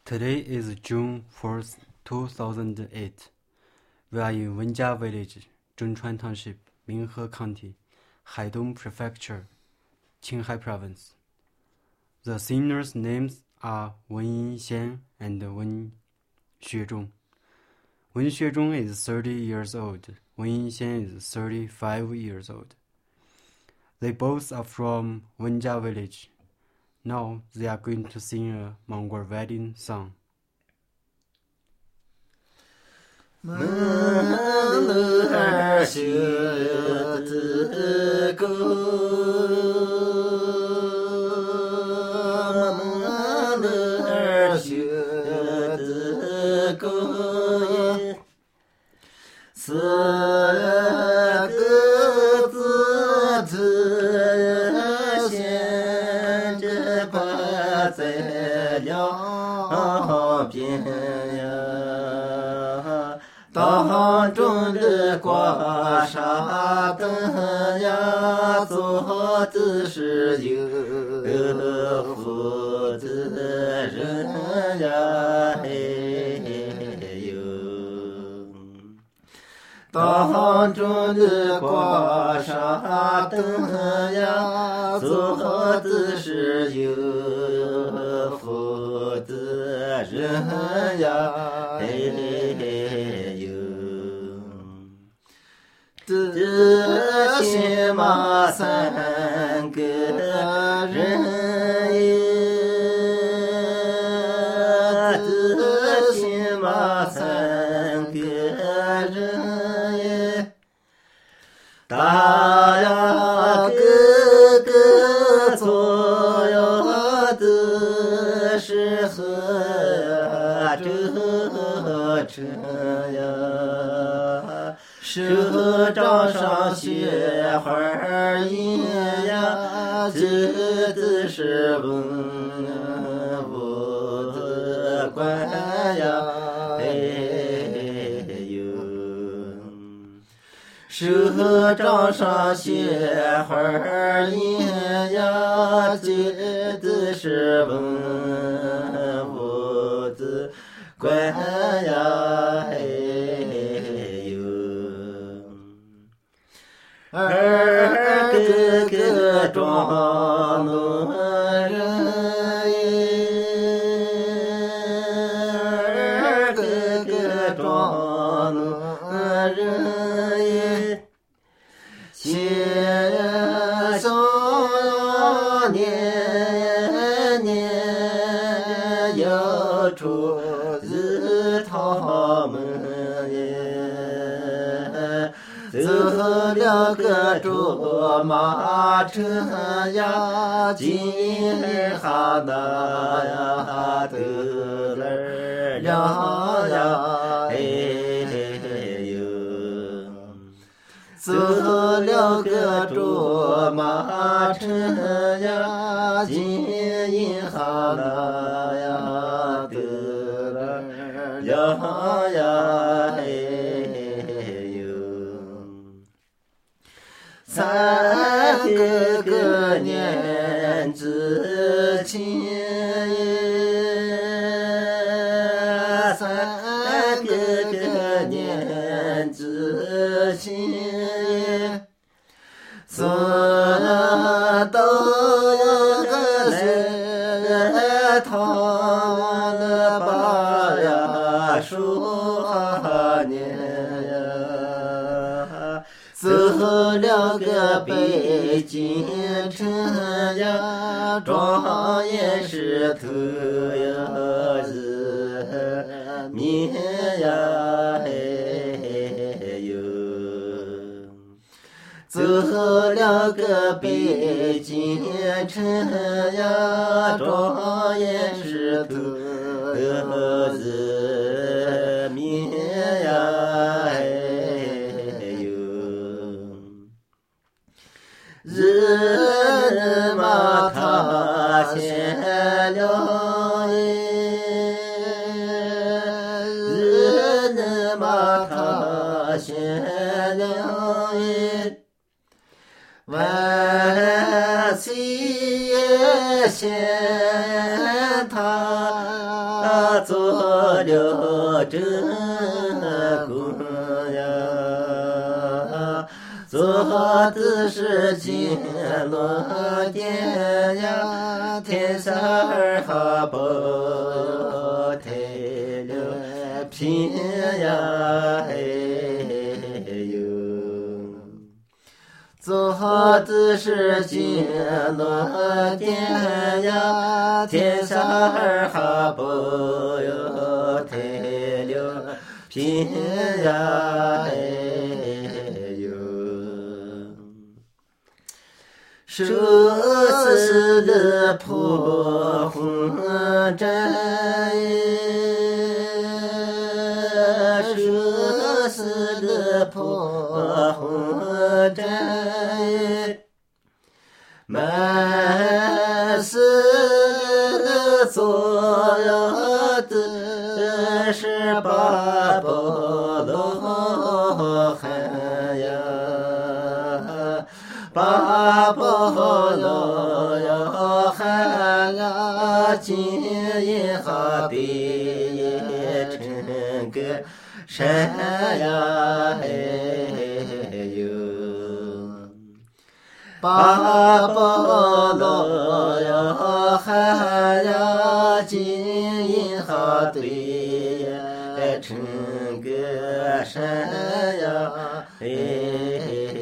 Today is June 4th, 2008. We are in Wenjia Village, Zhengchuan Township, Minhe County, Haidong Prefecture, Qinghai Province. The singers' names are Wen Yinxian and Wen Xuezhong. Wen Xuezhong is 30 years old. Wen Yinxian is 35 years old. They both are from Wenjia Village. Now they are going to sing a Mongol wedding song. 门儿学子歌，门儿学子歌，四个字字写着挂在了边呀。当中的刮痧灯呀，做的是有福的人呀，嘿呦。当中的刮痧灯呀，做的是有福的人呀，嘿呦。这些嘛三个人耶，这些嘛三个人耶，大呀个个做呀的是和这呀。手掌上雪花印呀，这的是文武的官呀，哎呦。手掌上雪花印呀，这的是文武的官呀，二个个庄农人二个个庄农人写上年年要出自他们走了个卓马车呀，今儿哈那呀得了呀，哎呦。走了个卓马车呀，今儿哈那呀得了呀，三个个年之前，三个个年之前，做到个来他的把呀说年呀。走了个北京城呀，庄严石头呀人民呀，嘿呦。走了个北京城呀，庄严石头人民呀，人马他先了人马他先了万岁先他呀，做了这功呀，做的是金罗殿呀，天下儿哈不太了平呀，嘿呦。做的是金罗殿呀，天下儿哈不哟太了平呀，哎呦，手撕的破红针，手撕的破红针。满是做的是八宝罗汉呀，八宝罗汉呀，金银哈比成个山呀，哎呦。八宝罗呀汉呀，金银哈堆呀，成个山呀，哎。